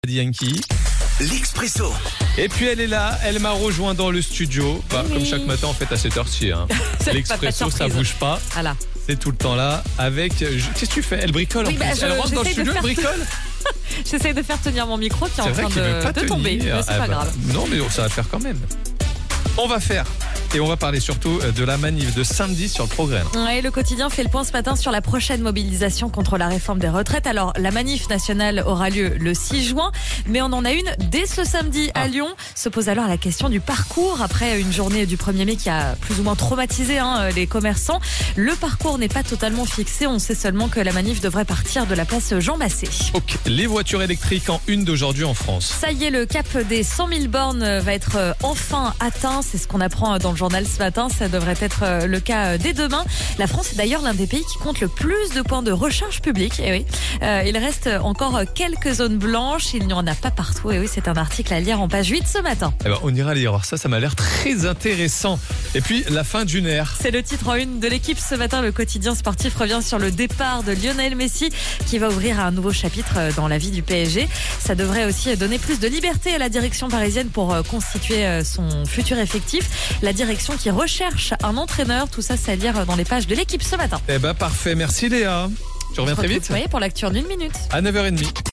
Yankee. L'Expresso. Et puis elle est là, elle m'a rejoint dans le studio. Bah, Oui. Comme chaque matin en fait à cette heure-ci. Hein. C'est L'Expresso, pas ça surprise. bouge pas. Voilà. C'est tout le temps là. Avec. Qu'est-ce que tu fais? Elle bricole Oui, en bah, plus. Elle rentre dans le j'essaye de studio, elle faire- bricole. J'essaie de faire tenir mon micro qui est C'est en vrai train qu'il veut pas de tomber. tenir. Mais c'est Ah pas bah, grave. Non, mais ça va le faire quand même. On va faire. Et on va parler surtout de la manif de samedi sur le Progrès. Ouais, le quotidien fait le point ce matin sur la prochaine mobilisation contre la réforme des retraites. Alors, la manif nationale aura lieu le 6 juin, mais on en a une dès ce samedi à Lyon. Se pose alors la question du parcours après une journée du 1er mai qui a plus ou moins traumatisé les commerçants. Le parcours n'est pas totalement fixé. On sait seulement que la manif devrait partir de la place Jean Massé. Ok. Les voitures électriques en une d'aujourd'hui en France. Ça y est, le cap des 100 000 bornes va être enfin atteint. C'est ce qu'on apprend dans le journal ce matin. Ça devrait être le cas dès demain. La France est d'ailleurs l'un des pays qui compte le plus de points de recharge publique. Et oui, il reste encore quelques zones blanches. Il n'y en a pas partout. Et oui, c'est un article à lire en page 8 ce matin. Eh ben, on ira lire ça m'a l'air très intéressant. Et puis la fin d'une ère. C'est le titre en une de l'équipe ce matin. Le quotidien sportif revient sur le départ de Lionel Messi qui va ouvrir un nouveau chapitre dans la vie du PSG. Ça devrait aussi donner plus de liberté à la direction parisienne pour constituer son futur effectif. La direction qui recherche un entraîneur. Tout ça, c'est à lire dans les pages de l'équipe ce matin. Eh ben parfait, merci Léa. Tu reviens très vite Oui, pour l'actu en 1 minute. à 9h30.